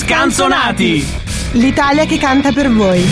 Scanzonati! L'Italia che canta per voi.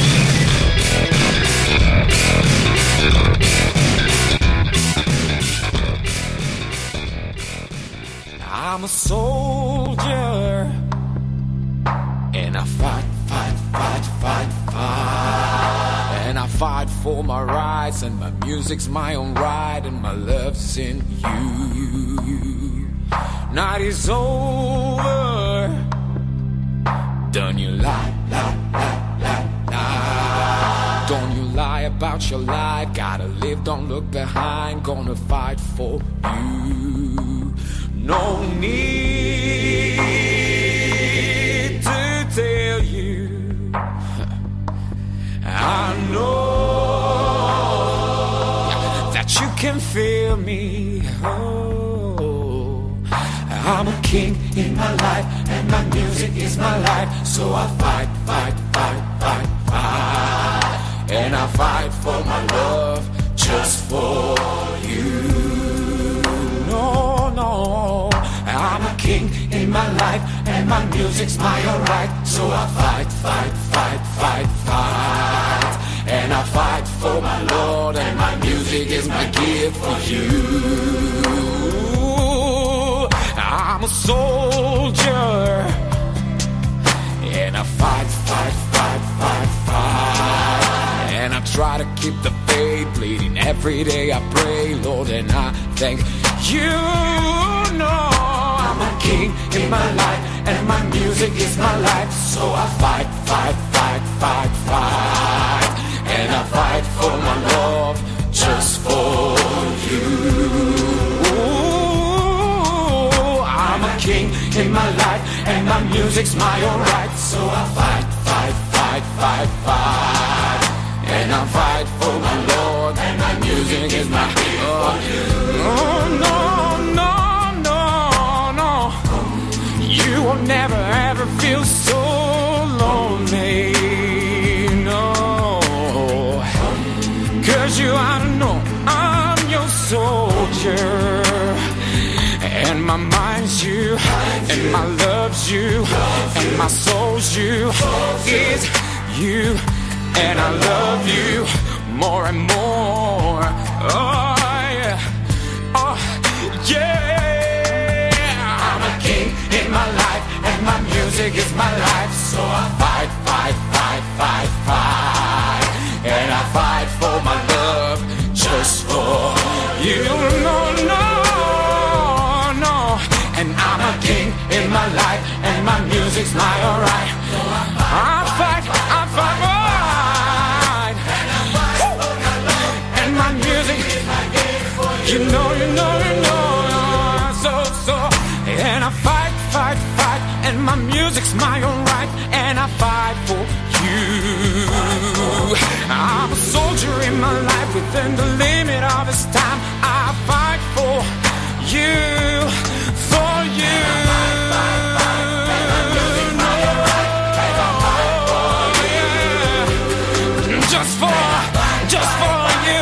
I'm a soldier and I fight, fight, fight, fight, fight. And I fight for my rights, and my music's my own right, and my love's in you. Night is over, don't you lie, lie, lie, lie, lie. Don't you lie about your life. Gotta live, don't look behind. Gonna fight for you. No need to tell you, I know that you can feel me. Oh, I'm a king in my life, and my music is my life. So I fight, fight, fight, fight, fight. And I fight for my love, just for you. No, no, I'm a king in my life, and my music's my alright. So I fight, fight, fight, fight, fight. And I fight for my Lord, and my music is my gift for you. I'm a soldier, and I fight, fight, fight, fight, fight. And I try to keep the faith, bleeding every day I pray, Lord, and I thank you. Know I'm a king in my life, and my music is my life. So I fight, fight, fight, fight, fight. And I fight for my love, just for you. I'm a king in my life, and my music's my own right. So I fight, fight, fight, fight, fight. And I fight for my Lord, and my music is my gift. Oh, no, no, no, no. You will never ever feel so lonely, no. 'Cause you ought to know I'm your soldier. And my mind's you, and my love's you, and my soul's you, is you. And I love you more and more. Oh, yeah. Oh, yeah. I'm a king in my life, and my music is my life. So I fight, fight, fight, fight, fight. And I fight for my love, just for you. No, no, no. And I'm a king in my life, and my music's my alright. I fight, I fight, fight. And my music is my gift for you. You know, you know, you know. So. And I fight, fight, fight. And my music's my own right. And I fight for you. I'm a soldier in my life, within the limit of his time. I fight for you, for you. Just for you.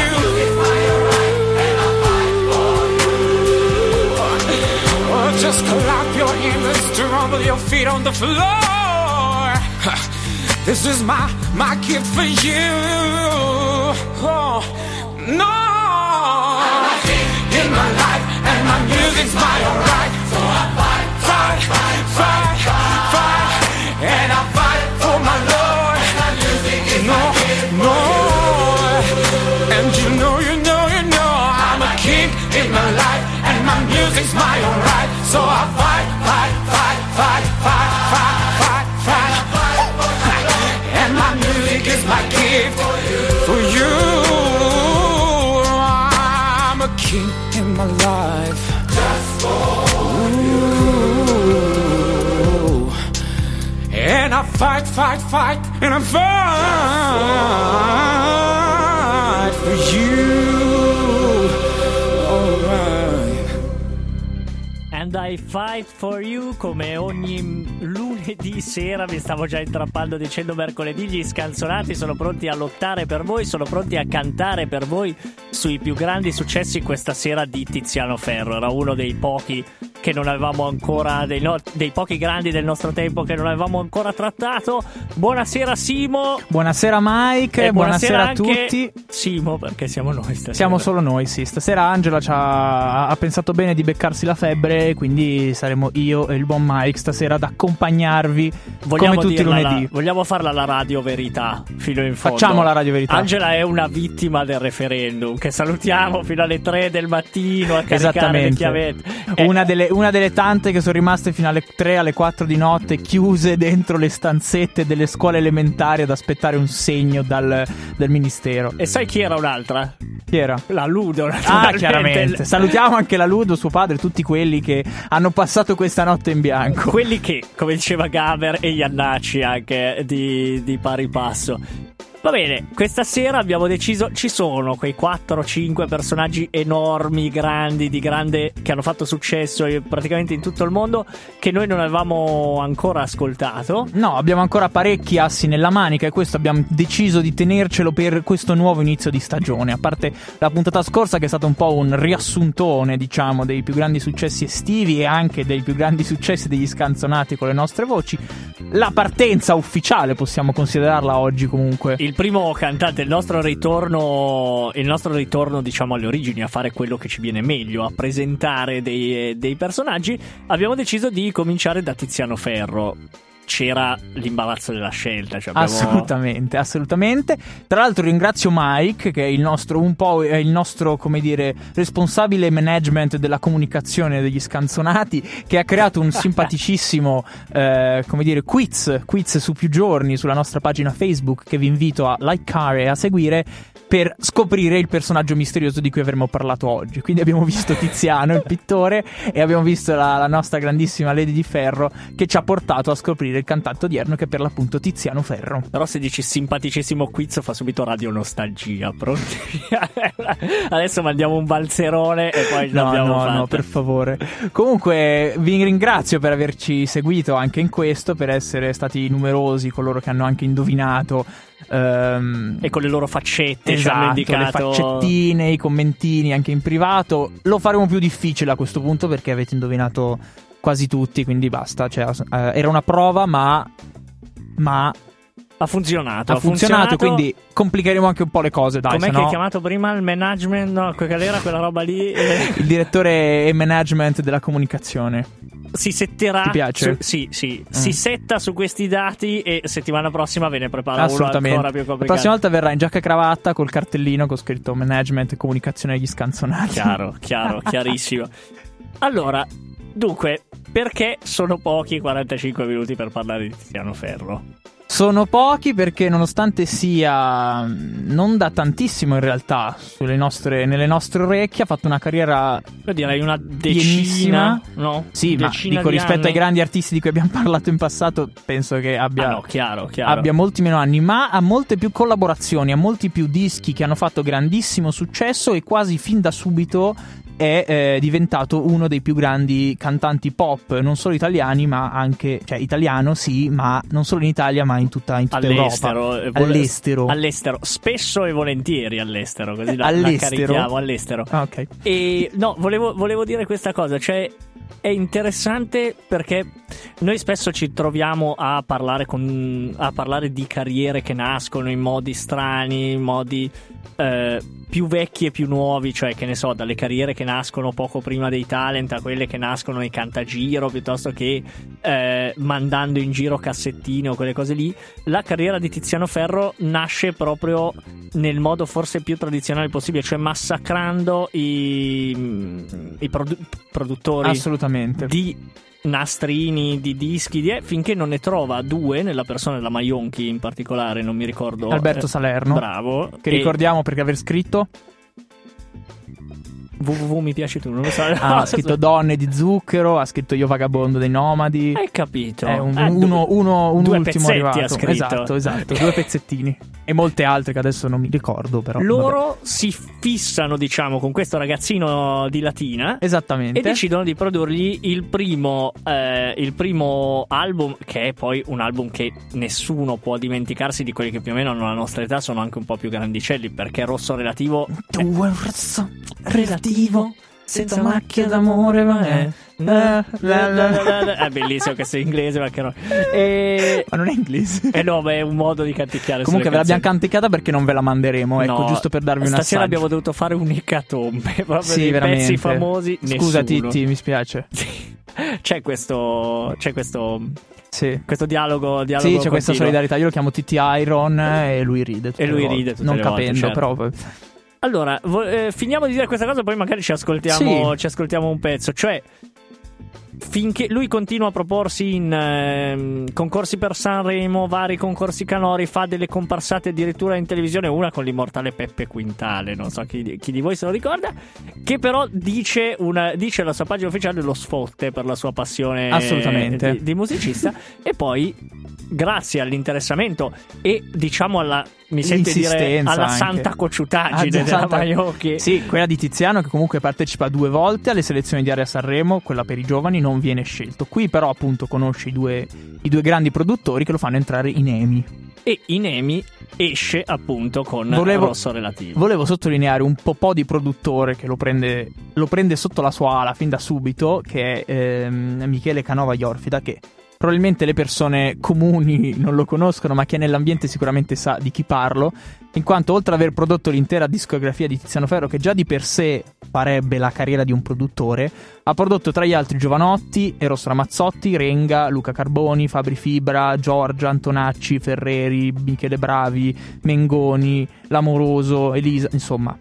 Oh, just clap your hands and stumble your feet on the floor. This is my gift for you. Oh, no. I'm a king in my life, and my music's my alright. So I fight, fight, fight, fight, fight. And I fight for my Lord. And my music is my gift for you. And you know, you know, you know, I'm a king in my life, and my music's my alright. So I fight, fight, fight, fight, fight, fight, fight, fight. And my music is my gift for you. I'm a king in my life, just for you. And I fight, fight, fight, and I fight for you. Alright. And I fight for you, come ogni lunedì sera. Vi stavo già intrappando dicendo mercoledì. Gli Scanzonati sono pronti a lottare per voi, sono pronti a cantare per voi sui più grandi successi questa sera di Tiziano Ferro. Era uno dei pochi che non avevamo ancora, dei pochi grandi del nostro tempo che non avevamo ancora trattato. Buonasera Simo. Buonasera Mike, e buonasera a anche tutti. Simo, perché siamo noi stasera. Siamo solo noi, sì. Stasera Angela ha pensato bene di beccarsi la febbre, quindi saremo io e il buon Mike stasera ad accompagnarvi come tutti i lunedì. Vogliamo farla la radio verità fino in fondo. Facciamo la radio verità. Angela è una vittima del referendum, che salutiamo fino alle 3 del mattino a caricare le chiavette. Una delle tante che sono rimaste fino alle 3, alle 4 di notte, chiuse dentro le stanzette delle scuole elementari ad aspettare un segno dal ministero. E sai chi era un'altra? Chi era? La Ludo. Chiaramente. Salutiamo anche la Ludo, suo padre, tutti quelli che hanno passato questa notte in bianco. Quelli che, come diceva Gaber e Iannacci anche di pari passo. Va bene, questa sera abbiamo deciso, ci sono quei 4-5 personaggi enormi, grandi, che hanno fatto successo praticamente in tutto il mondo, che noi non avevamo ancora ascoltato. No, abbiamo ancora parecchi assi nella manica e questo abbiamo deciso di tenercelo per questo nuovo inizio di stagione. A parte la puntata scorsa che è stato un po' un riassuntone, diciamo, dei più grandi successi estivi e anche dei più grandi successi degli scanzonati con le nostre voci. La partenza ufficiale possiamo considerarla oggi comunque. Il primo cantante, il nostro ritorno diciamo alle origini, a fare quello che ci viene meglio, a presentare dei personaggi. Abbiamo deciso di cominciare da Tiziano Ferro. C'era l'imbarazzo della scelta, cioè assolutamente. Tra l'altro ringrazio Mike, che è il nostro come dire responsabile management della comunicazione degli scanzonati, che ha creato un simpaticissimo come dire quiz su più giorni sulla nostra pagina Facebook, che vi invito a likeare e a seguire, per scoprire il personaggio misterioso di cui avremmo parlato oggi. Quindi abbiamo visto Tiziano, il pittore, e abbiamo visto la nostra grandissima Lady di Ferro, che ci ha portato a scoprire il cantante odierno, che è per l'appunto Tiziano Ferro. Però se dici simpaticissimo quiz fa subito radio nostalgia. Pronti? Adesso mandiamo un balzerone e poi l'abbiamo fatta. No, per favore. Comunque vi ringrazio per averci seguito anche in questo, per essere stati numerosi coloro che hanno anche indovinato e con le loro faccette, esatto, ci hanno indicato le faccettine, i commentini anche in privato. Lo faremo più difficile a questo punto perché avete indovinato quasi tutti, quindi basta, cioè, era una prova ma ha funzionato. Ha funzionato, quindi complicheremo anche un po' le cose, dai. Com'è che hai chiamato prima? Il management? No, quella era quella roba lì. Il direttore e management della comunicazione. Si setterà. Ti piace? Sì. Si setta su questi dati e settimana prossima ve ne prepara uno ancora più complicato. La prossima volta verrà in giacca e cravatta col cartellino con scritto management e comunicazione degli scanzonati. Chiaro, chiarissimo. Allora, dunque, perché sono pochi 45 minuti per parlare di Tiziano Ferro? Sono pochi perché, nonostante sia non da tantissimo in realtà nelle nostre orecchie, ha fatto una carriera, io direi una decina, no? Sì, ma dico, rispetto ai grandi artisti di cui abbiamo parlato in passato, penso che abbia chiaro. abbia molti meno anni, ma ha molte più collaborazioni, ha molti più dischi che hanno fatto grandissimo successo e quasi fin da subito è diventato uno dei più grandi cantanti pop, non solo italiani, ma anche, cioè italiano sì, ma non solo in Italia, ma in tutta Europa. All'estero, spesso e volentieri all'estero, così la carichiamo all'estero. Ok. E no, volevo dire questa cosa, cioè è interessante perché noi spesso ci troviamo a parlare di carriere che nascono in modi strani, in modi più vecchi e più nuovi, cioè che ne so, dalle carriere che nascono poco prima dei talent a quelle che nascono nei cantagiro, piuttosto che mandando in giro cassettine o quelle cose lì. La carriera di Tiziano Ferro nasce proprio nel modo forse più tradizionale possibile, cioè massacrando i produttori, assolutamente, di nastrini, di dischi, finché non ne trova due, nella persona della Maionchi in particolare, non mi ricordo, Alberto Salerno, bravo, che ricordiamo perché aver scritto www mi piaci tu, non lo so. Ha scritto Donne di Zucchero, ha scritto Io vagabondo dei Nomadi. Hai capito? È un due ultimo arrivato. Ha scritto. Esatto, 2 pezzettini. E molte altre che adesso non mi ricordo, però. Loro si fissano, diciamo, con questo ragazzino di Latina. Esattamente. E decidono di produrgli il primo album, che è poi un album che nessuno può dimenticarsi, di quelli che più o meno hanno la nostra età, sono anche un po' più grandicelli, perché Rosso Relativo. Rosso Relativo. senza macchia d'amore, ma è bellissimo questo in inglese, ma che no. Ma non è inglese. No, ma è un modo di canticchiare. Comunque ve l'abbiamo canticchiata perché non ve la manderemo, ecco, giusto per darvi un assaggio. Stasera abbiamo dovuto fare un'ecatombe, proprio sì, dei veramente. pezzi famosi. Scusa nessuno. Titti, mi spiace. C'è questo Sì. questo dialogo Sì, c'è continuo. questa solidarietà. Io lo chiamo Titti Iron e lui ride tutte le volte. tutte non le capendo, volte, certo. però Allora, finiamo di dire questa cosa, poi magari ci ascoltiamo un pezzo. Cioè, finché lui continua a proporsi in concorsi per Sanremo, vari concorsi canori, fa delle comparsate addirittura in televisione, una con l'immortale Peppe Quintale, non so chi di voi se lo ricorda, che però dice alla sua pagina ufficiale lo sfotte per la sua passione assolutamente di musicista. E poi, grazie all'interessamento e diciamo mi sente dire alla anche. santa cocciutaggine della Baiocchi. Sì, quella di Tiziano, che comunque partecipa 2 volte alle selezioni di Area Sanremo, quella per i giovani, non viene scelto. Qui però appunto conosce i due grandi produttori che lo fanno entrare in EMI. E in EMI esce appunto con Rosso Relativo. Volevo sottolineare un po' di produttore che lo prende sotto la sua ala fin da subito, che è Michele Canova Iorfida, che probabilmente le persone comuni non lo conoscono, ma chi è nell'ambiente sicuramente sa di chi parlo, in quanto oltre ad aver prodotto l'intera discografia di Tiziano Ferro, che già di per sé farebbe la carriera di un produttore, ha prodotto tra gli altri Giovanotti, Eros Ramazzotti, Renga, Luca Carboni, Fabri Fibra, Giorgia, Antonacci, Ferreri, Michele Bravi, Mengoni, L'Amoroso, Elisa, insomma...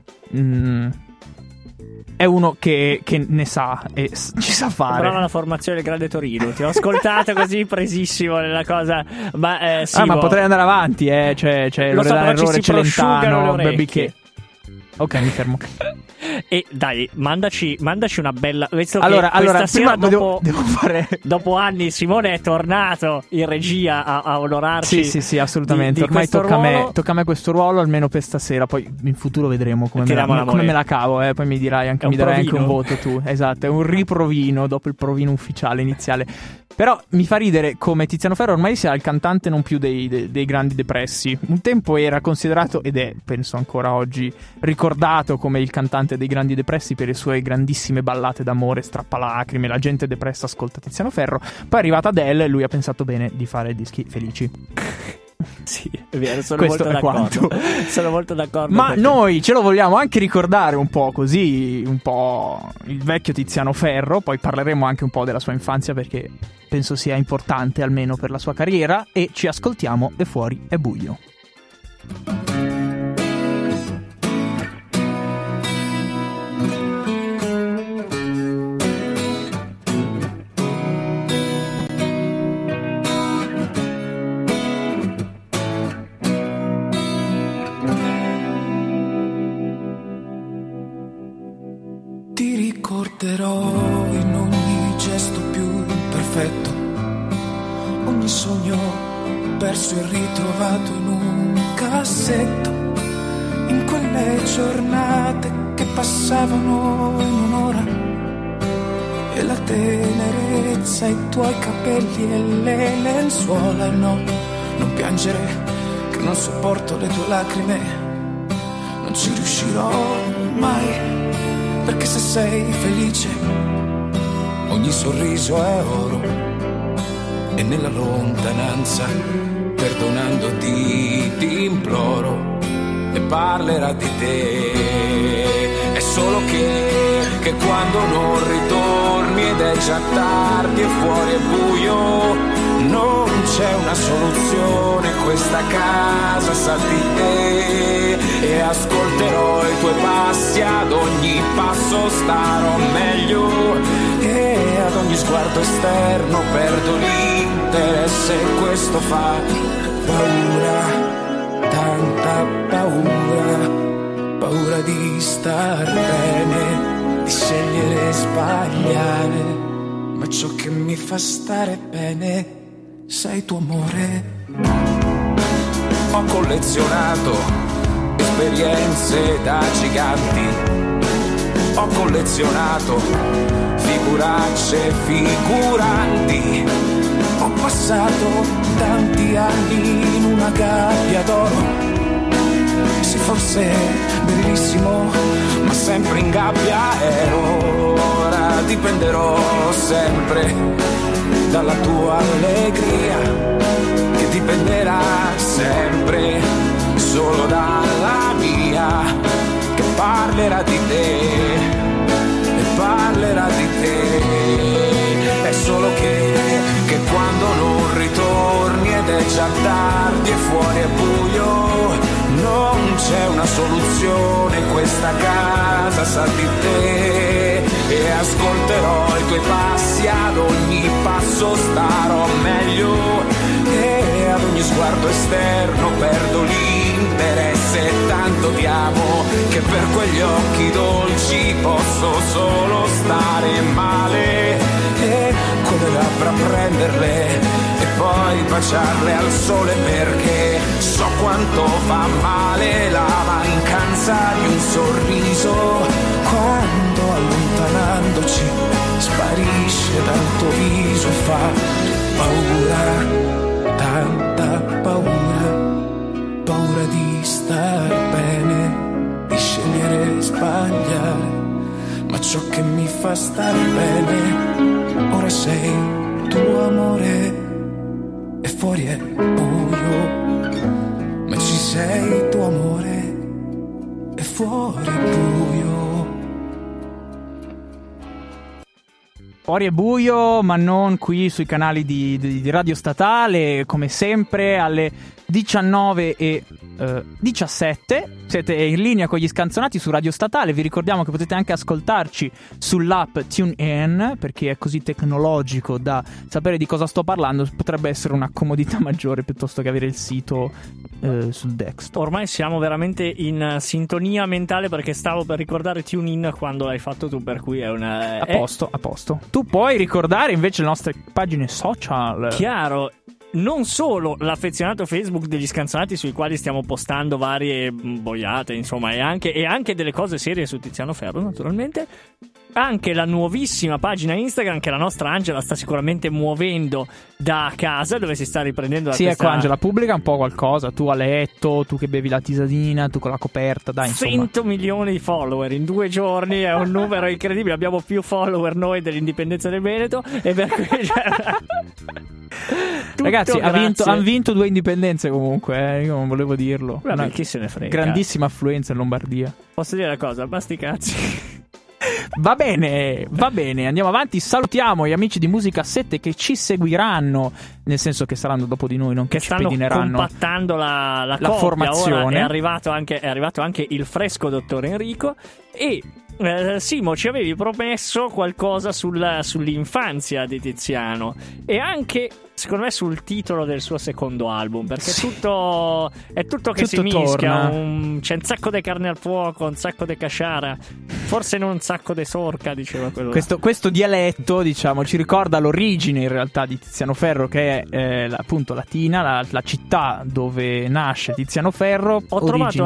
È uno che ne sa e ci sa fare. Brava la formazione del Grande Torino. Ti ho ascoltato così presissimo nella cosa. Ma sì, ma potrei andare avanti, c'è Loredana Errore, Celentano, Baby. Ok, mi fermo. E dai, mandaci una bella. Allora, sera devo fare. Dopo anni, Simone è tornato in regia a onorarci. Sì, assolutamente. Ormai tocca a me questo ruolo, almeno per stasera. Poi in futuro vedremo come me la cavo. Poi mi darai anche un voto tu. Esatto, è un riprovino dopo il provino ufficiale iniziale. Però mi fa ridere come Tiziano Ferro ormai sia il cantante non più dei grandi depressi. Un tempo era considerato, ed è, penso ancora oggi, ricordato come il cantante dei grandi depressi per le sue grandissime ballate d'amore, strappalacrime. La gente depressa ascolta Tiziano Ferro. Poi è arrivata Adele e lui ha pensato bene di fare dischi felici. Sì, è vero, sono molto d'accordo. Ma noi ce lo vogliamo anche ricordare un po' così, un po' il vecchio Tiziano Ferro. Poi parleremo anche un po' della sua infanzia, perché penso sia importante almeno per la sua carriera. E ci ascoltiamo E fuori è buio. Ricorderò in ogni gesto più imperfetto, ogni sogno perso e ritrovato in un cassetto, in quelle giornate che passavano in un'ora, e la tenerezza, i tuoi capelli e le lenzuola. E no, non piangere, che non sopporto le tue lacrime, non ci riuscirò mai. Perché se sei felice, ogni sorriso è oro, e nella lontananza, perdonandoti, ti imploro, e parlerà di te. È solo che quando non ritorni ed è già tardi e fuori è buio, non c'è una soluzione, questa casa sa di te. E ascolterò i tuoi passi, ad ogni passo starò meglio, e ad ogni sguardo esterno perdo l'interesse. Questo fa paura, tanta paura, paura di star bene, di scegliere e sbagliare, ma ciò che mi fa stare bene sei tuo amore. Ho collezionato esperienze da giganti, ho collezionato figuracce, figuranti, ho passato tanti anni in una gabbia d'oro, Sì, forse bellissimo, ma sempre in gabbia ero. Ora dipenderò sempre dalla tua allegria, che dipenderà sempre solo dalla mia, che parlerà di te e parlerà di te. È solo che quando non ritorni ed è già tardi e fuori è buio, non c'è una soluzione, questa casa sa di te. E ascolterò i tuoi passi, ad ogni passo starò meglio, e ad ogni sguardo esterno perdo l'interesse. Tanto ti amo che per quegli occhi dolci posso solo stare male, e con le labbra prenderle e poi baciarle al sole, perché so quanto fa male la mancanza di un sorriso, quando allontanandoci sparisce dal tuo viso e fa paura, tanta paura, paura di star bene, di scegliere e sbagliare, ma ciò che mi fa stare bene, ora sei tuo amore, e fuori è buio, ma ci sei tu amore, e fuori è buio. Fuori è buio, ma non qui sui canali di Radio Statale, come sempre alle 19:17. Siete in linea con gli Scanzonati su Radio Statale. Vi ricordiamo che potete anche ascoltarci sull'app TuneIn, per chi è così tecnologico da sapere di cosa sto parlando. Potrebbe essere una comodità maggiore piuttosto che avere il sito sul desktop. Ormai siamo veramente in sintonia mentale, perché stavo per ricordare TuneIn quando l'hai fatto tu, per cui è una... A posto. Tu puoi ricordare invece le nostre pagine social. Chiaro. Non solo l'affezionato Facebook degli Scanzonati, sui quali stiamo postando varie boiate, insomma, e anche delle cose serie su Tiziano Ferro, naturalmente. Anche la nuovissima pagina Instagram che la nostra Angela sta sicuramente muovendo da casa, dove si sta riprendendo da sì, questa... ecco, Angela, pubblica un po' qualcosa. Tu a letto, tu che bevi la tisadina, tu con la coperta, dai, insomma. 100 milioni di follower in 2 giorni, è un numero incredibile. Abbiamo più follower noi dell'Indipendenza del Veneto, e per cui... Ragazzi, hanno vinto 2 indipendenze comunque, io non volevo dirlo. Vabbè, chi se ne frega. Grandissima affluenza in Lombardia. Posso dire una cosa? Basti cazzi. Va bene, andiamo avanti. Salutiamo gli amici di Musica 7 che ci seguiranno, nel senso che saranno dopo di noi, non che ci pedineranno. Compattando la formazione. Ora è arrivato anche il fresco dottor Enrico. E Simo, ci avevi promesso qualcosa sull'infanzia di Tiziano, e anche secondo me sul titolo del suo secondo album, perché sì, è tutto che si mischia, c'è un sacco di carne al fuoco, un sacco di casciara, forse non un sacco di sorca, diceva quello. Questo dialetto, diciamo, ci ricorda l'origine in realtà di Tiziano Ferro, che è appunto Latina, la città dove nasce Tiziano Ferro. Ho trovato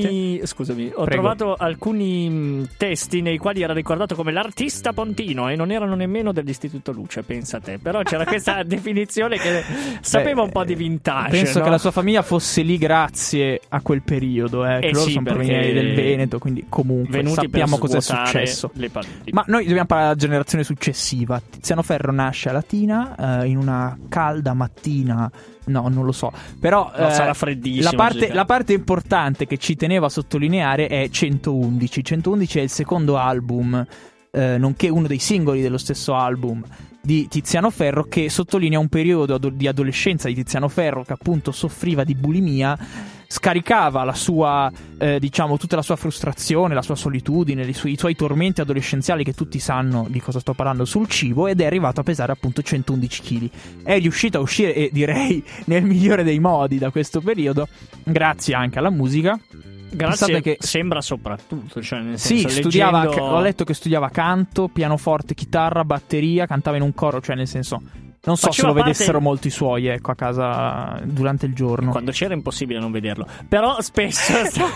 alcuni testi nei quali era ricordato come l'artista pontino, e non erano nemmeno dell'Istituto Luce, pensa te. Però c'era questa definizione che sapeva un po' di vintage. Penso, no? che la sua famiglia fosse lì grazie a quel periodo, che loro sono provenienti del Veneto, quindi comunque sappiamo cosa è successo. Ma noi dobbiamo parlare della generazione successiva. Tiziano Ferro nasce a Latina in una calda mattina. No, non lo so. Però sarà freddissimo. La parte importante che ci tenevo a sottolineare è 111. 111 è il secondo album, nonché uno dei singoli dello stesso album di Tiziano Ferro, che sottolinea un periodo di adolescenza di Tiziano Ferro che appunto soffriva di bulimia, scaricava la sua tutta la sua frustrazione, la sua solitudine, i suoi tormenti adolescenziali, che tutti sanno di cosa sto parlando, sul cibo, ed è arrivato a pesare appunto 111 kg. È riuscito a uscire, e direi nel migliore dei modi, da questo periodo, grazie anche alla musica. Grazie, che sembra soprattutto, cioè nel senso, studiava, ho letto che studiava canto, pianoforte, chitarra, batteria, cantava in un coro, cioè nel senso, non so se lo vedessero molto i suoi, ecco, a casa durante il giorno. Quando c'era impossibile non vederlo, però spesso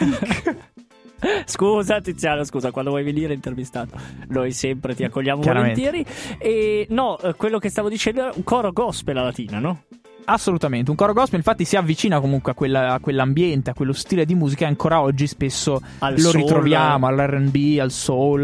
Scusa Tiziano, quando vuoi venire intervistato noi sempre ti accogliamo volentieri. E no, quello che stavo dicendo era un coro gospel a Latina, no? Assolutamente, un coro gospel infatti si avvicina comunque a quell'ambiente, a quello stile di musica, e ancora oggi spesso Al lo soul, ritroviamo all'R&B, al soul,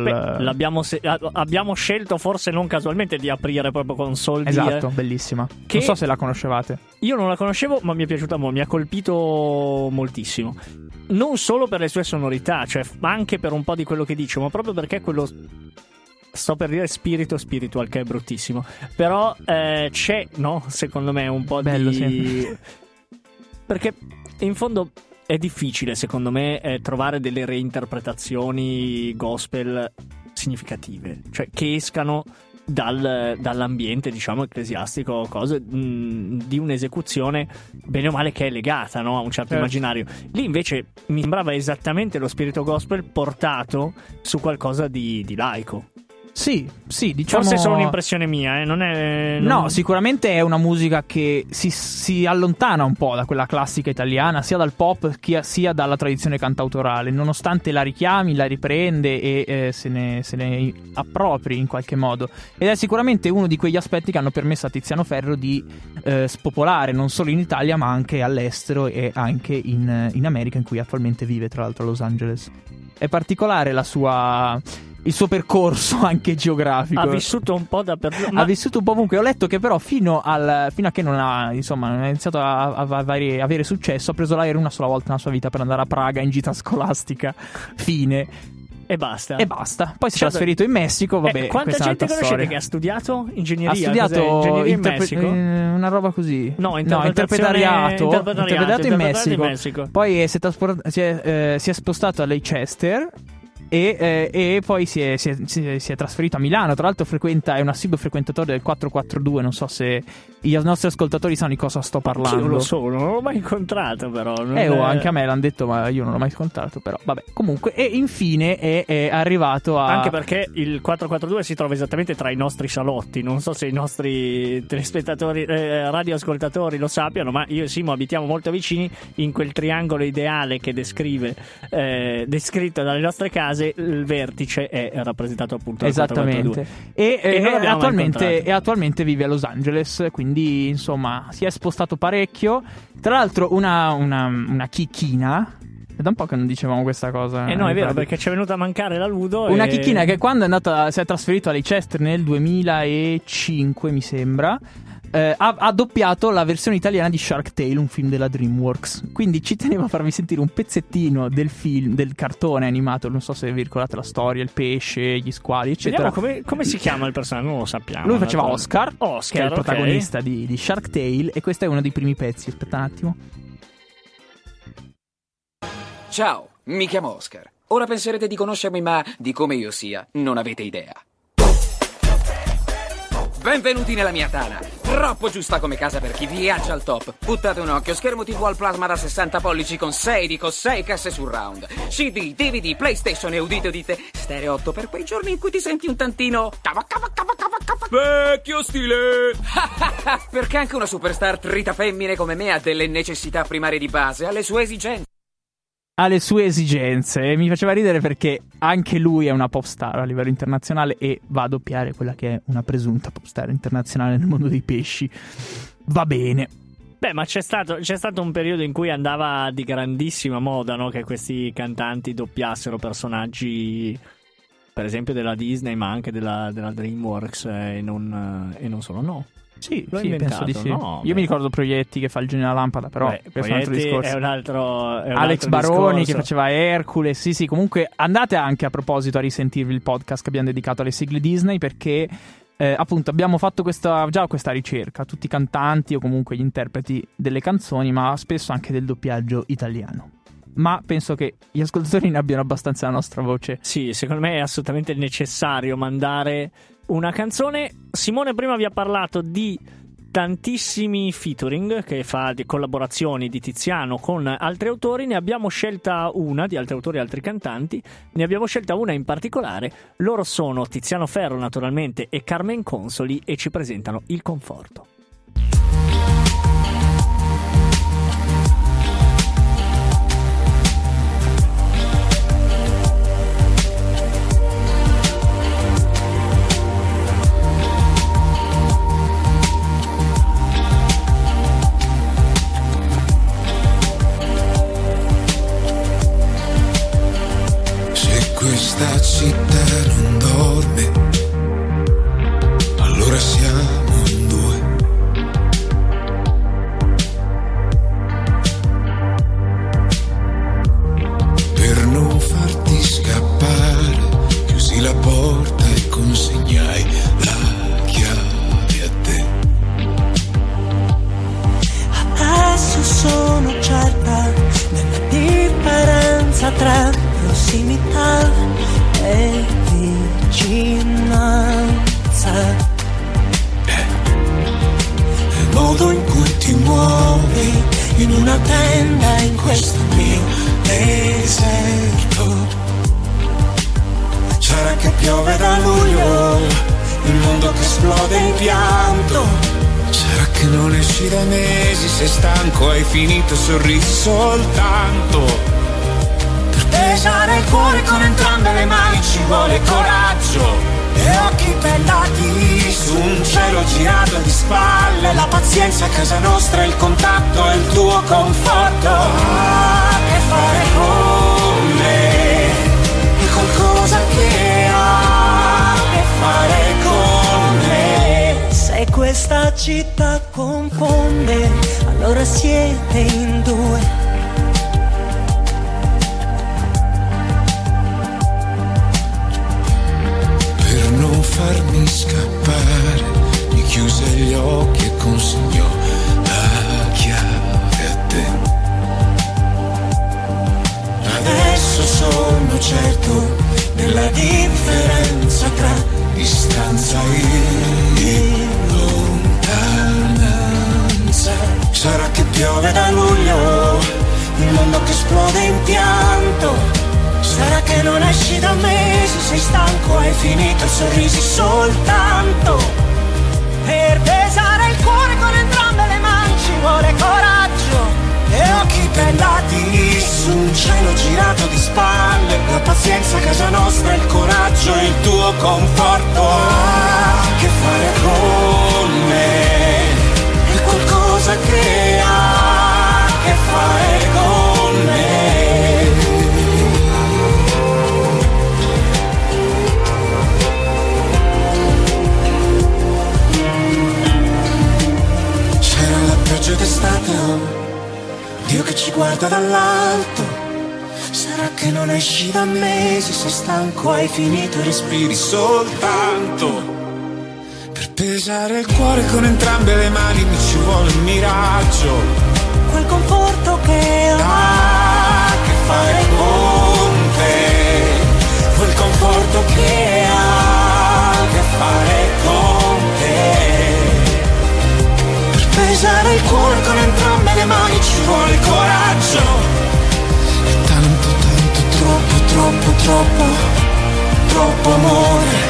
abbiamo scelto forse non casualmente di aprire proprio con Soul. Esatto, bellissima. Che non so se la conoscevate. io non la conoscevo, ma mi è piaciuta molto, mi ha colpito moltissimo. Non solo per le sue sonorità, cioè anche per un po' di quello che dice, ma proprio perché quello, sto per dire spirito spiritual, che è bruttissimo, però c'è, no? Secondo me un po' bello, di... sì. Perché in fondo è difficile, secondo me, trovare delle reinterpretazioni gospel significative, cioè che escano dall'ambiente, diciamo, ecclesiastico, cose di un'esecuzione bene o male che è legata, no, a un certo immaginario. Lì invece mi sembrava esattamente lo spirito gospel portato su qualcosa di laico. Sì, diciamo... Forse è solo un'impressione mia, No, sicuramente è una musica che si allontana un po' da quella classica italiana, sia dal pop sia dalla tradizione cantautorale, nonostante la richiami, la riprende e se ne appropri in qualche modo. Ed è sicuramente uno di quegli aspetti che hanno permesso a Tiziano Ferro di spopolare non solo in Italia ma anche all'estero e anche in America, in cui attualmente vive, tra l'altro a Los Angeles. È particolare il suo percorso anche geografico. Ha vissuto un po' dappertutto. Ha vissuto un po' ovunque. Ho letto che però fino a che non ha iniziato a avere successo, ha preso l'aereo una sola volta nella sua vita per andare a Praga in gita scolastica. Fine. E basta. Poi si è trasferito in Messico. Vabbè, quanta gente conoscete storia. che ha studiato ingegneria? Ha studiato ingegneria in Messico? Una roba così. No, interpretariato in Messico. Messico. Poi si è spostato a Leicester. E poi si è trasferito a Milano. Tra l'altro è un assiduo frequentatore del 442. Non so se i nostri ascoltatori sanno di cosa sto parlando. Io lo so, non l'ho mai incontrato però anche a me l'hanno detto, ma io non l'ho mai incontrato. Però vabbè, comunque. E infine è arrivato a... Anche perché il 442 si trova esattamente tra i nostri salotti. Non so se i nostri telespettatori, radioascoltatori lo sappiano, ma io e Simo abitiamo molto vicini, in quel triangolo ideale che descritto dalle nostre case. Il vertice è rappresentato appunto dal 442. E attualmente vive a Los Angeles, quindi insomma si è spostato parecchio. Tra l'altro una chicchina. È da un po' che non dicevamo questa cosa. No, è vero, perché ci è venuta a mancare la Ludo. Una chicchina che quando si è trasferito a Leicester nel 2005, mi sembra, ha doppiato la versione italiana di Shark Tale, un film della DreamWorks. Quindi ci tenevo a farvi sentire un pezzettino del film, del cartone animato. Non so se vi ricordate la storia, il pesce, gli squali, eccetera. Come si chiama il personaggio? Non lo sappiamo. Lui faceva Oscar, che è il protagonista okay. di Shark Tale, e questo è uno dei primi pezzi. Aspetta un attimo. Ciao, mi chiamo Oscar. Ora penserete di conoscermi, ma di come io sia non avete idea. Benvenuti nella mia tana. Troppo giusta come casa per chi viaggia al top. Buttate un occhio, schermo TV al plasma da 60 pollici con 6 casse surround. CD, DVD, PlayStation e udite, stereo 8 per quei giorni in cui ti senti un tantino... Cava, vecchio stile! Perché anche una superstar trita femmine come me ha delle necessità primarie di base, ha le sue esigenze. E mi faceva ridere perché anche lui è una pop star a livello internazionale e va a doppiare quella che è una presunta pop star internazionale nel mondo dei pesci. Va bene. Beh, ma c'è stato un periodo in cui andava di grandissima moda, no? Che questi cantanti doppiassero personaggi, per esempio della Disney, ma anche della DreamWorks e non solo, no. Sì, penso di sì. No, io mi ricordo Proietti che fa il genio della lampada, però questo è un altro discorso. È un altro Alex Baroni che faceva Hercules. Sì, comunque andate anche a proposito a risentirvi il podcast che abbiamo dedicato alle sigle Disney, perché appunto abbiamo fatto questa ricerca, tutti i cantanti o comunque gli interpreti delle canzoni, ma spesso anche del doppiaggio italiano. Ma penso che gli ascoltatori ne abbiano abbastanza la nostra voce. Sì, secondo me è assolutamente necessario mandare una canzone. Simone prima vi ha parlato di tantissimi featuring che fa, di collaborazioni di Tiziano con altri autori. Ne abbiamo scelta una di altri autori e altri cantanti. Ne abbiamo scelta una in particolare. Loro sono Tiziano Ferro naturalmente e Carmen Consoli, e ci presentano Il Conforto. piove da luglio, il mondo che esplode in pianto. Sarà che non esci da mesi, sei stanco, hai finito, sorrisi soltanto. Per pesare il cuore con entrambe le mani ci vuole coraggio e occhi bellati su un cielo girato di spalle. La pazienza a casa nostra, il contatto è il tuo conforto. Che fare con me è qualcosa che ha che fare con me. Se questa città confonde, allora siete in due. Non farmi scappare, mi chiuse gli occhi e consegnò la chiave a te. Adesso sono certo della differenza tra distanza e lontananza. Sarà che piove da luglio, il mondo che esplode in pianto. Sarà che non esci da mesi, sei stanco, hai finito, sorrisi soltanto. Per pesare il cuore con entrambe le mani ci vuole coraggio e occhi bellati su un cielo girato di spalle. La pazienza a casa nostra, il coraggio e il tuo conforto. Che fare con me è qualcosa che ha che fare con me. D'estate, Dio che ci guarda dall'alto. Sarà che non esci da mesi, sei stanco, hai finito, respiri soltanto. Per pesare il cuore con entrambe le mani mi ci vuole un miraggio. Quel conforto che ha che fare con te. Quel conforto che ha che fare con te. Pesare il cuore con entrambe le mani ci vuole coraggio e tanto, tanto, troppo, troppo, troppo, troppo amore.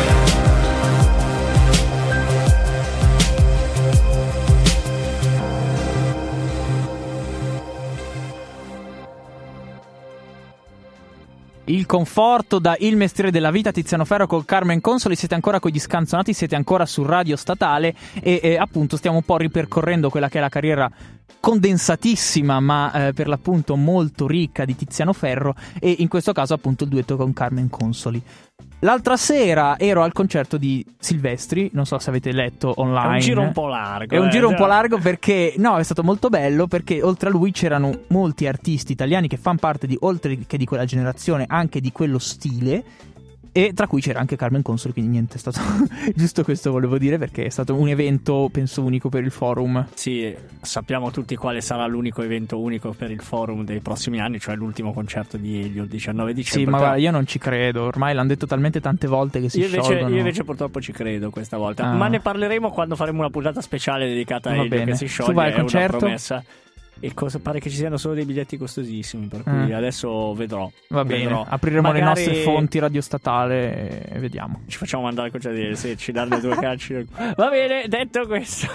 Il conforto da Il mestiere della vita, Tiziano Ferro con Carmen Consoli. Siete ancora con gli Scanzonati, siete ancora su Radio Statale e appunto stiamo un po' ripercorrendo quella che è la carriera condensatissima ma per l'appunto molto ricca di Tiziano Ferro e in questo caso appunto il duetto con Carmen Consoli. L'altra sera ero al concerto di Silvestri, non so se avete letto online. È un giro un po' largo. È un giro un po' largo perché, no, è stato molto bello perché oltre a lui c'erano molti artisti italiani che fanno parte di, oltre che di quella generazione, anche di quello stile. E tra cui c'era anche Carmen Consoli, quindi niente, è stato giusto questo volevo dire perché è stato un evento, penso, unico per il forum. Sì, sappiamo tutti quale sarà l'unico evento unico per il forum dei prossimi anni, cioè l'ultimo concerto di Elio il 19 dicembre. Sì, ma guarda, io non ci credo, ormai l'hanno detto talmente tante volte che si sciolgono. Io invece purtroppo ci credo questa volta, ma ne parleremo quando faremo una puntata speciale dedicata a Elio che si scioglie, tu vai al concerto? Una promessa. E pare che ci siano solo dei biglietti costosissimi, per cui adesso vedrò. Va bene, apriremo le nostre fonti Radio Statale e vediamo. Ci facciamo mandare il concerto se ci danno due calci. Va bene, detto questo,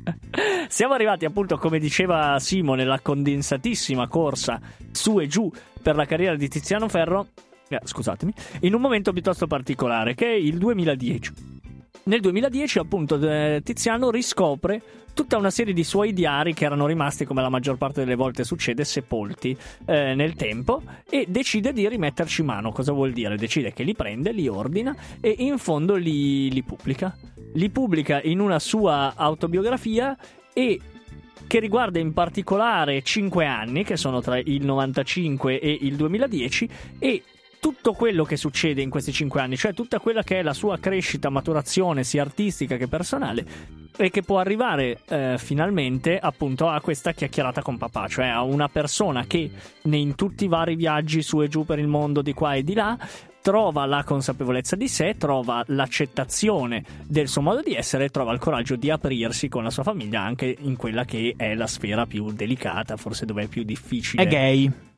siamo arrivati appunto, come diceva Simo, nella condensatissima corsa su e giù per la carriera di Tiziano Ferro, scusatemi, in un momento piuttosto particolare che è il 2010. Nel 2010 appunto Tiziano riscopre tutta una serie di suoi diari che erano rimasti, come la maggior parte delle volte succede, sepolti nel tempo, e decide di rimetterci mano. Cosa vuol dire? Decide che li prende, li ordina e in fondo li pubblica. Li pubblica in una sua autobiografia e che riguarda in particolare 5 anni, che sono tra il 95 e il 2010, e tutto quello che succede in questi 5 anni, cioè tutta quella che è la sua crescita, maturazione sia artistica che personale, e che può arrivare finalmente appunto a questa chiacchierata con papà, cioè a una persona che in tutti i vari viaggi su e giù per il mondo, di qua e di là, trova la consapevolezza di sé, trova l'accettazione del suo modo di essere, trova il coraggio di aprirsi con la sua famiglia anche in quella che è la sfera più delicata, forse dove è più difficile. È gay.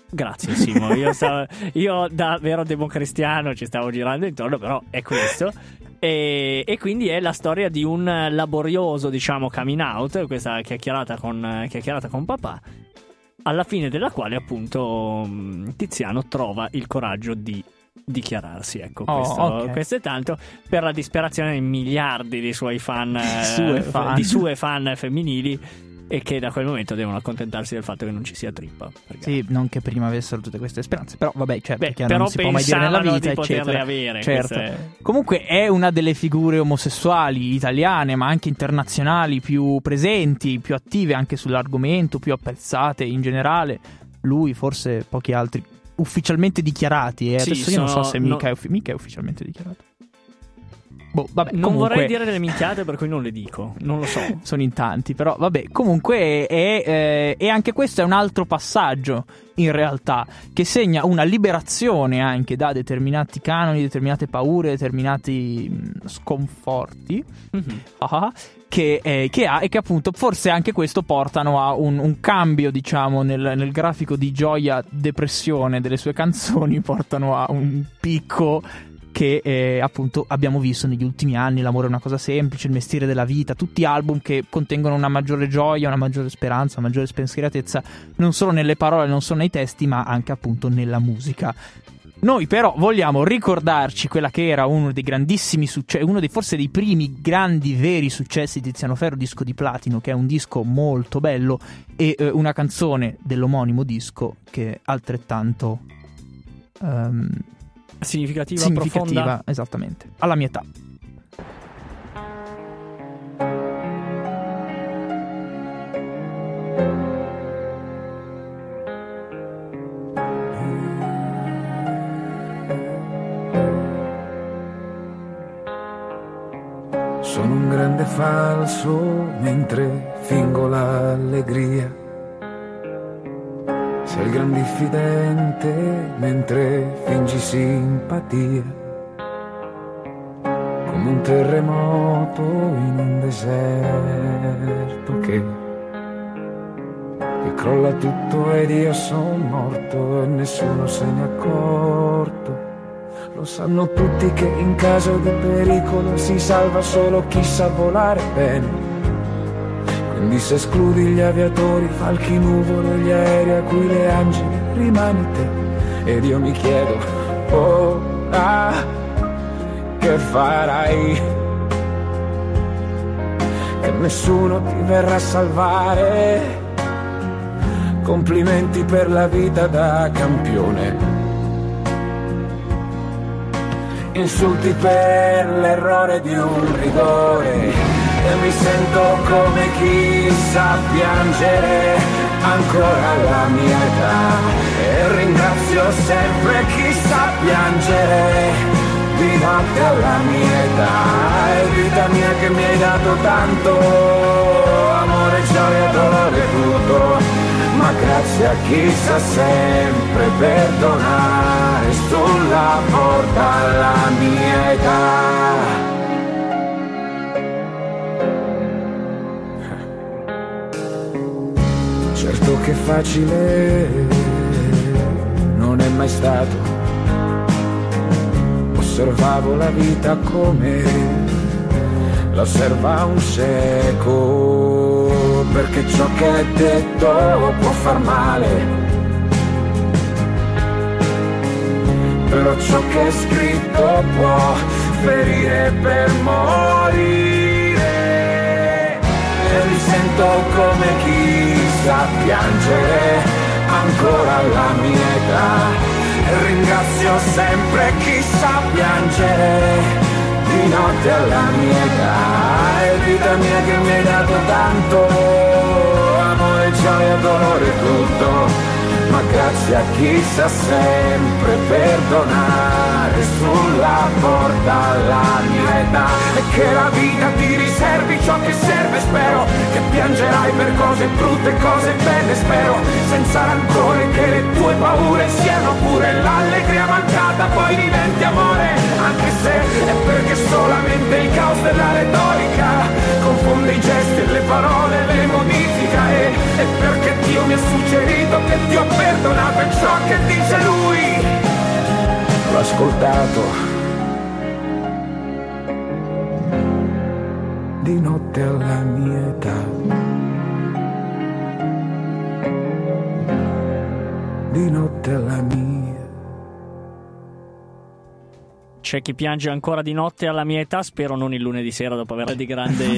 Grazie Simo, io da vero democristiano ci stavo girando intorno, però è questo. E quindi è la storia di un laborioso, diciamo, coming out, questa chiacchierata con papà, alla fine della quale appunto Tiziano trova il coraggio di dichiararsi, ecco. Questo è tanto, per la disperazione di miliardi di suoi fan, di sue fan femminili, e che da quel momento devono accontentarsi del fatto che non ci sia trippa. Sì, non che prima avessero tutte queste speranze, però vabbè, certo, però non si può mai dire nella vita, di eccetera. poterle avere, certo. Comunque è una delle figure omosessuali italiane, ma anche internazionali, più presenti, più attive anche sull'argomento, più apprezzate in generale. Lui, forse pochi altri ufficialmente dichiarati, e adesso io non so se mica è ufficialmente dichiarato. Vabbè, non vorrei dire delle minchiate, per cui non le dico, non lo so. Sono in tanti, però vabbè, comunque è anche questo è un altro passaggio in realtà, che segna una liberazione anche da determinati canoni, determinate paure, determinati sconforti che ha, e che appunto forse anche questo portano a un cambio, diciamo, nel grafico di gioia depressione delle sue canzoni, portano a un picco che appunto abbiamo visto negli ultimi anni. L'amore è una cosa semplice, il mestiere della vita, tutti album che contengono una maggiore gioia, una maggiore speranza, una maggiore spensieratezza, non solo nelle parole, non solo nei testi, ma anche appunto nella musica. Noi però vogliamo ricordarci quella che era uno dei grandissimi successi, uno dei forse dei primi grandi veri successi di Tiziano Ferro, disco di platino, che è un disco molto bello, e una canzone dell'omonimo disco che è altrettanto significativa, profonda. Esattamente, alla mia età. Sono un grande falso mentre fingo l'allegria. Sei il gran diffidente mentre fingi simpatia, come un terremoto in un deserto che crolla tutto ed io sono morto e nessuno se n'è accorto. Lo sanno tutti che in caso di pericolo si salva solo chi sa volare bene. Quindi se escludi gli aviatori, falchi, nuvole, gli aerei a cui le angeli, rimani te. Ed io mi chiedo, che farai? Che nessuno ti verrà a salvare. Complimenti per la vita da campione. Insulti per l'errore di un rigore. E mi sento come chi sa piangere ancora alla mia età. E ringrazio sempre chi sa piangere di notte alla mia età. E vita mia che mi hai dato tanto, amore, gioia, dolore, tutto. Ma grazie a chi sa sempre perdonare sulla porta alla mia età. Certo che facile non è mai stato. Osservavo la vita come l'osserva un cieco, perché ciò che è detto può far male, però ciò che è scritto può ferire per morire. E mi sento come chi sa piangere ancora alla mia età. E ringrazio sempre chi sa piangere di notte alla mia età. E vita mia che mi hai dato tanto, amore, gioia, dolore, tutto. Ma grazie a chi sa sempre perdonare sulla porta alla mia età. E che la vita ti riservi ciò che serve, spero. Che piangerai per cose brutte e cose belle, spero. Senza rancore, che le tue paure siano pure l'allegria mancata, poi diventi amore. Anche se è perché solamente il caos della retorica confonde i gesti e le parole, le modifica. E perché Dio mi ha suggerito che ti ho perdonato. perdonato in ciò che dice lui. L'ho ascoltato di notte alla mia età, di notte alla mia. C'è chi piange ancora di notte alla mia età, spero non il lunedì sera dopo aver di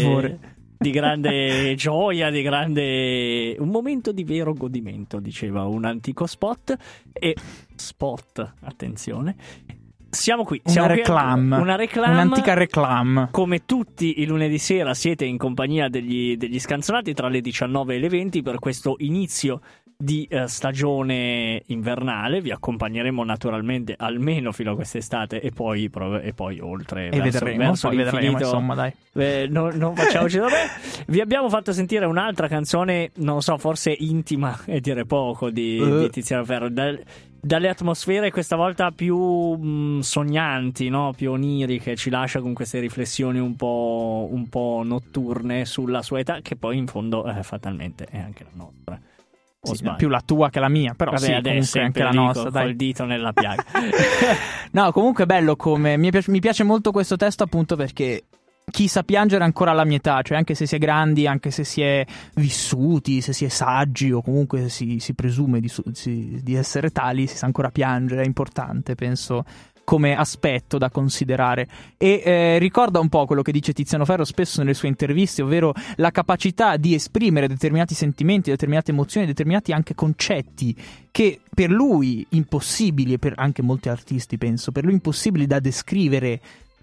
grande gioia, di grande... un momento di vero godimento, diceva un antico spot. E spot, attenzione, siamo qui, una reclam, un'antica reclam. Come tutti i lunedì sera siete in compagnia degli scanzonati tra le 19 e le 20 per questo inizio di stagione invernale. Vi accompagneremo naturalmente almeno fino a quest'estate e poi oltre, e vedremo insomma, dai. Non facciamoci da me. Vi abbiamo fatto sentire un'altra canzone, non so, forse intima e dire poco, di Tiziano Ferro, dalle atmosfere questa volta più sognanti, no? Più oniriche, ci lascia con queste riflessioni un po' notturne sulla sua età, che poi in fondo fatalmente è anche la nostra. Sì, più la tua che la mia, però vabbè, sì, comunque anche la nostra, dai. Col dito nella piaga. No, comunque è bello, come mi piace molto questo testo, appunto perché chi sa piangere ancora alla mia età, cioè anche se si è grandi, anche se si è vissuti, se si è saggi o comunque si presume di essere tali, si sa ancora piangere, è importante, penso, come aspetto da considerare. E ricorda un po' quello che dice Tiziano Ferro spesso nelle sue interviste, ovvero la capacità di esprimere determinati sentimenti, determinate emozioni, determinati anche concetti che per lui impossibili, e per anche molti artisti penso, per lui impossibili da descrivere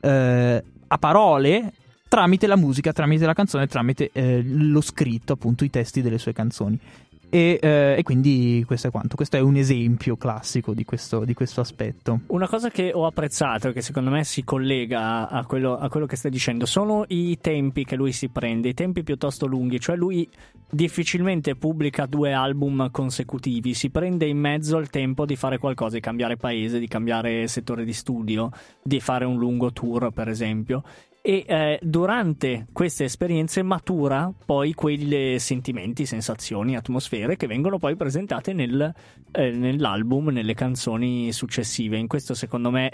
a parole, tramite la musica, tramite la canzone, tramite lo scritto, appunto i testi delle sue canzoni. E quindi questo è quanto. Questo è un esempio classico di questo aspetto. Una cosa che ho apprezzato, che secondo me si collega a quello che stai dicendo, sono i tempi che lui si prende, i tempi piuttosto lunghi. Cioè lui difficilmente pubblica 2 album consecutivi, si prende in mezzo il tempo di fare qualcosa, di cambiare paese, di cambiare settore di studio, di fare un lungo tour per esempio. E durante queste esperienze matura poi quei sentimenti, sensazioni, atmosfere che vengono poi presentate nell'album, nelle canzoni successive. Questo secondo me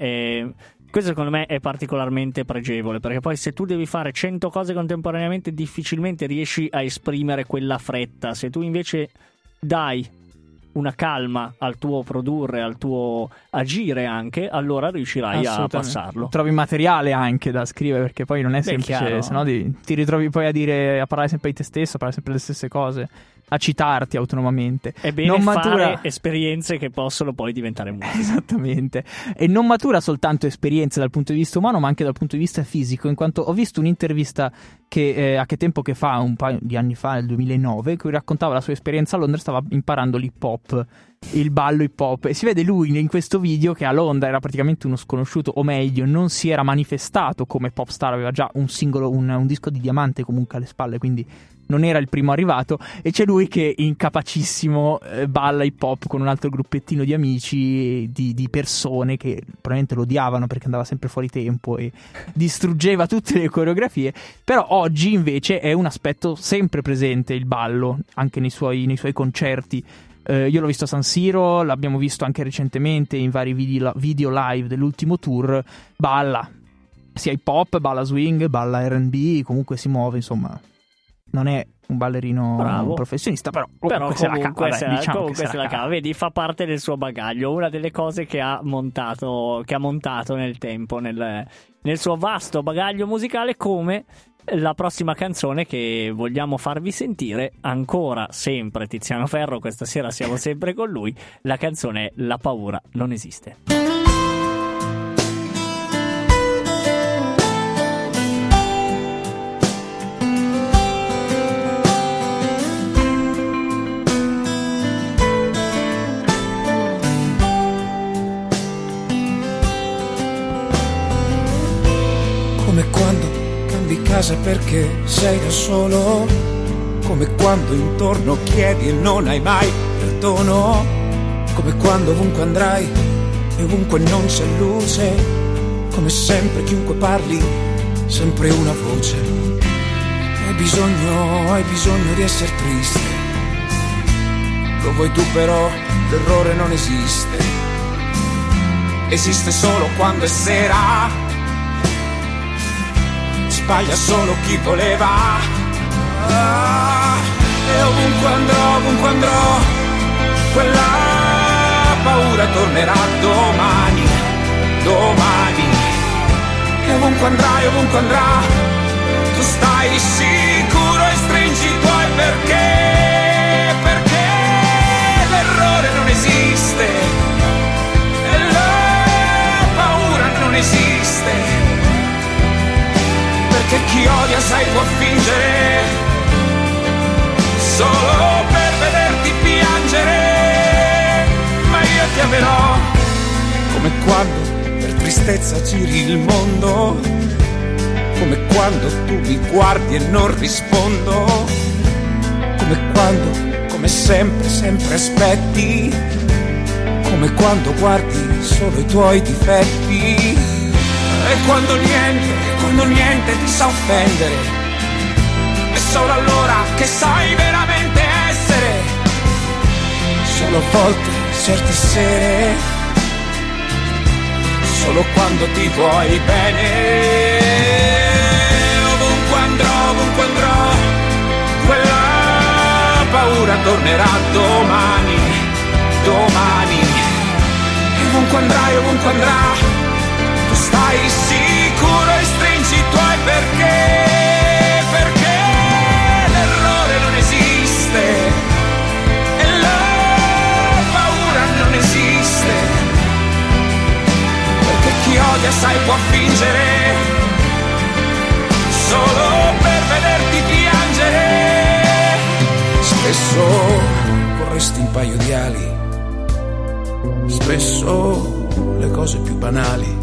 è particolarmente pregevole, perché poi se tu devi fare 100 cose contemporaneamente difficilmente riesci a esprimere quella fretta. Se tu invece dai una calma al tuo produrre, al tuo agire anche, allora riuscirai a passarlo. Trovi materiale anche da scrivere, perché poi non è semplice, sennò ti ritrovi poi a parlare sempre di te stesso, a parlare sempre le stesse cose, a citarti autonomamente. È bene fare esperienze che possono poi diventare musica. Esattamente. E non matura soltanto esperienze dal punto di vista umano, ma anche dal punto di vista fisico, in quanto ho visto un'intervista che a che tempo che fa, un paio di anni fa, nel 2009, in cui raccontava la sua esperienza a Londra. Stava imparando l'hip hop, il ballo hip hop, e si vede lui in questo video che a Londra era praticamente uno sconosciuto, o meglio non si era manifestato come pop star, aveva già un singolo, un disco di diamante comunque alle spalle, quindi non era il primo arrivato, e c'è lui che incapacissimo balla hip hop con un altro gruppettino di amici, di persone che probabilmente lo odiavano perché andava sempre fuori tempo e distruggeva tutte le coreografie. Però oggi invece è un aspetto sempre presente, il ballo, anche nei suoi concerti. Io l'ho visto a San Siro, l'abbiamo visto anche recentemente in vari video live dell'ultimo tour. Balla sia hip hop, balla swing, balla R&B, comunque si muove, insomma. Non è un ballerino professionista, però comunque se la cava. Vedi, fa parte del suo bagaglio, una delle cose che ha montato nel tempo, nel suo vasto bagaglio musicale, come la prossima canzone che vogliamo farvi sentire. Ancora sempre Tiziano Ferro, questa sera siamo sempre con lui. La canzone è La paura non esiste. Come quando cambi casa perché sei da solo, come quando intorno chiedi e non hai mai perdono, come quando ovunque andrai e ovunque non c'è luce, come sempre chiunque parli, sempre una voce. Hai bisogno di essere triste, lo vuoi tu però, l'errore non esiste. Esiste solo quando è sera, sbaglia solo chi voleva. E ovunque andrò, quella paura tornerà domani. E ovunque andrà, tu stai sicuro e stringi i tuoi perché l'errore non esiste e la paura non esiste, perché chi odia sai può fingere solo per vederti piangere, ma io ti amerò come quando per tristezza giri il mondo, come quando tu mi guardi e non rispondo, come quando, come sempre aspetti, come quando guardi solo i tuoi difetti. E quando niente ti sa offendere, è solo allora che sai veramente essere, solo a volte certe sere, solo quando ti vuoi bene. Ovunque andrò, quella paura tornerà domani. E ovunque andrà, tu stai sicuro e stringi i tuoi perché l'errore non esiste e la paura non esiste, perché chi odia sai può fingere solo per vederti piangere. Spesso vorresti un paio di ali, spesso le cose più banali,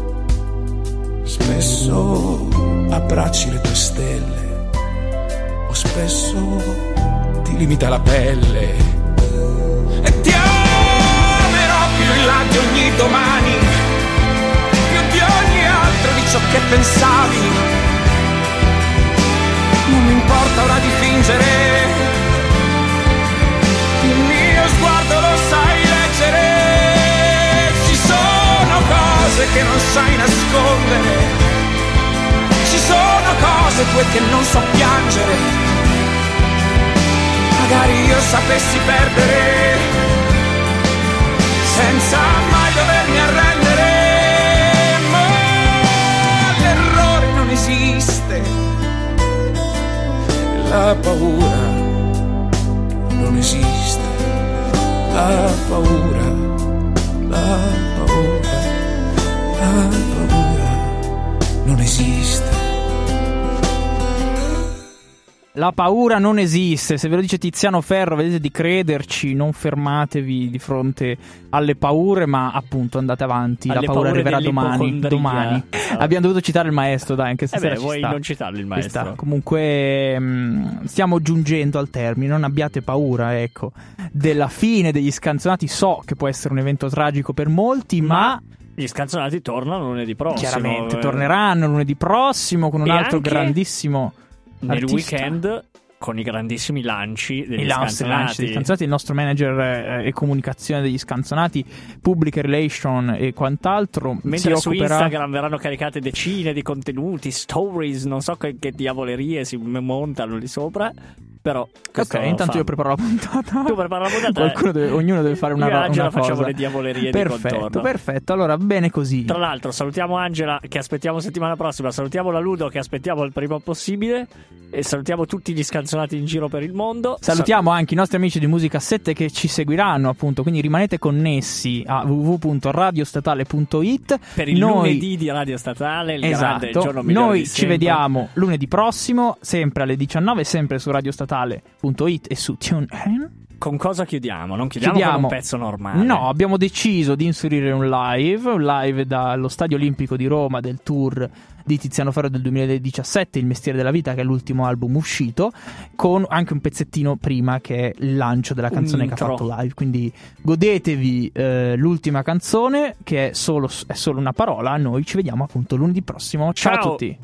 spesso abbracci le tue stelle, o spesso ti limita la pelle. E ti amerò più in là di ogni domani, più di ogni altro di ciò che pensavi. Non mi importa ora di fingere, il mio sguardo lo sai leggere. Ci sono cose che non sai nascondere, ci sono cose tue che non so piangere. Magari io sapessi perdere senza mai dovermi arrendere, ma l'errore non esiste, la paura non esiste, la paura non esiste. La paura non esiste, se ve lo dice Tiziano Ferro vedete di crederci, non fermatevi di fronte alle paure, ma appunto andate avanti, alle la paura arriverà domani. Abbiamo dovuto citare il maestro, dai, anche se vuoi non citarlo il maestro. Comunque stiamo giungendo al termine, non abbiate paura, ecco, della fine degli Scanzonati. So che può essere un evento tragico per molti, ma gli Scanzonati tornano lunedì prossimo. Chiaramente torneranno lunedì prossimo con un altro grandissimo nel artista. Weekend con i grandissimi lanci degli Scanzonati. Il nostro manager e comunicazione degli Scanzonati, public relation e quant'altro, mentre su Instagram verranno caricate decine di contenuti, stories, non so che diavolerie si montano lì sopra. Però ok, intanto io preparo la puntata. Tu prepara la puntata. Ognuno deve fare una cosa. Facciamo le diavolerie di contorno. Perfetto, allora bene così. Tra l'altro salutiamo Angela che aspettiamo settimana prossima, salutiamo la Ludo che aspettiamo il prima possibile e salutiamo tutti gli Scanzonati in giro per il mondo. Salutiamo anche i nostri amici di Musica 7 che ci seguiranno, appunto, quindi rimanete connessi a www.radiostatale.it per il lunedì di Radio Statale, il grande giorno migliore. Noi ci vediamo lunedì prossimo, sempre alle 19, sempre su radiostatale.it e su TuneIn. Con cosa chiudiamo? Non chiudiamo con un pezzo normale. No, abbiamo deciso di inserire un live dallo Stadio Olimpico di Roma del tour di Tiziano Ferro del 2017, Il mestiere della vita, che è l'ultimo album uscito, con anche un pezzettino prima che è il lancio della canzone che ha fatto live. Quindi godetevi l'ultima canzone, che è solo una parola. Noi ci vediamo appunto lunedì prossimo. Ciao a tutti.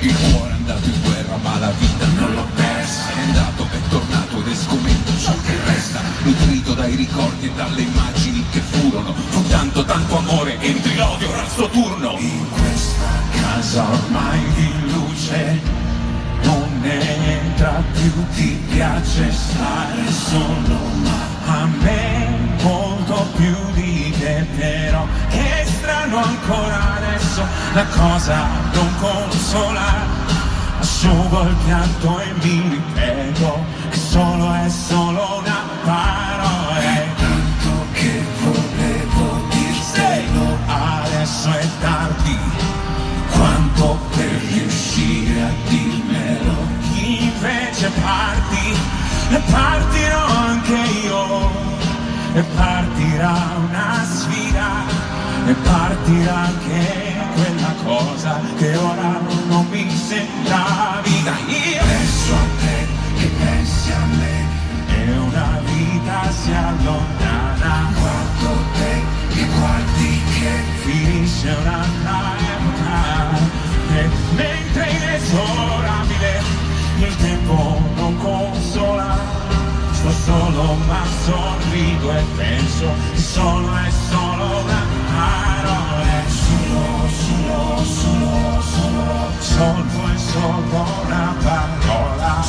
Il cuore è andato in guerra ma la vita non l'ho persa. È andato, è tornato ed è scometto ciò che resta, nutrito dai ricordi e dalle immagini che furono. Fu tanto tanto amore, entri l'odio, ora il suo turno. In questa casa ormai di luce non ne entra più, ti piace stare solo, ma a me molto più di te. Però che strano ancora adesso, la cosa non consola. Asciugo il pianto e mi ripeto che è solo una parola. È tanto che volevo dirtelo, adesso è tardi, quanto per riuscire a dirmelo. Invece parti, e partirò anche io, e partirà una sfida, e partirà anche quella cosa che ora non mi sembra vita. Io penso a te, che pensi a me, e una vita si allontana. Guardo te, che guardi che finisce un'altra epoca. E mentre inesorabile il tempo non consola, sto solo ma sorrido e penso che solo è solo una parola. Solo è solo una parola.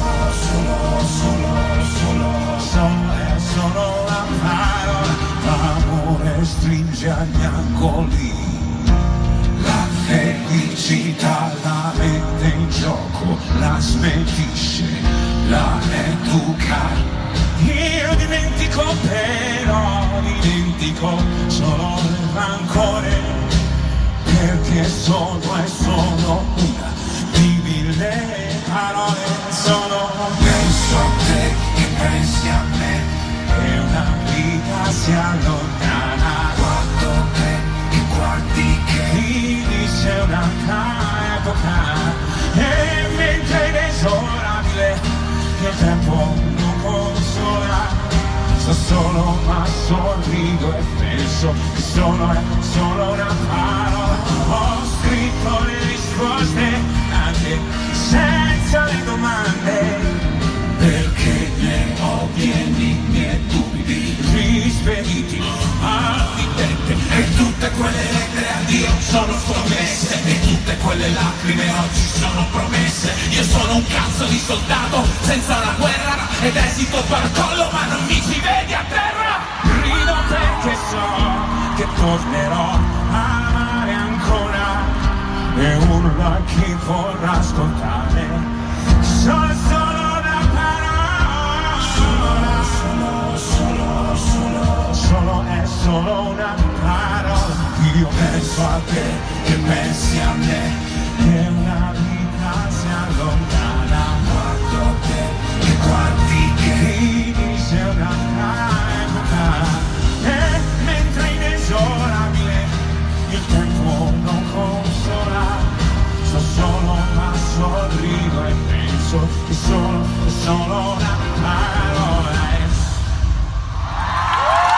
Solo è solo una parola. L'amore stringe agli angoli, la felicità la mette in gioco, la smentisce, la educa. Io dimentico però, dimentico solo il rancore, perché solo è solo una di mille parole. Sono penso a te, che pensi a me, e una vita si allontana. Guardo te, che guardi che finisce un'altra epoca. E mentre è inesorabile il tempo non consola, sto solo ma sorrido e penso che solo è solo una parola. Ho scritto le risposte anche senza le domande, perché ne ho pieni miei dubbi rispediti al mittente. E tutte quelle lettere a Dio sono scommesse, e tutte quelle lacrime oggi sono promesse. Io sono un cazzo di soldato senza una guerra, ed esito per collo ma non mi ci vedi a terra. Rido perché so che tornerò a amare ancora, e urlo a chi vorrà ascoltare. Sono solo una parola. Solo è solo una parola. Io penso a te, che pensi a me, che una vita si allontana. Guardo te, che guardi che finisce un'altra epoca. E mentre inesorabile il tempo non consola, sto solo ma sorrido e penso che è solo una parola.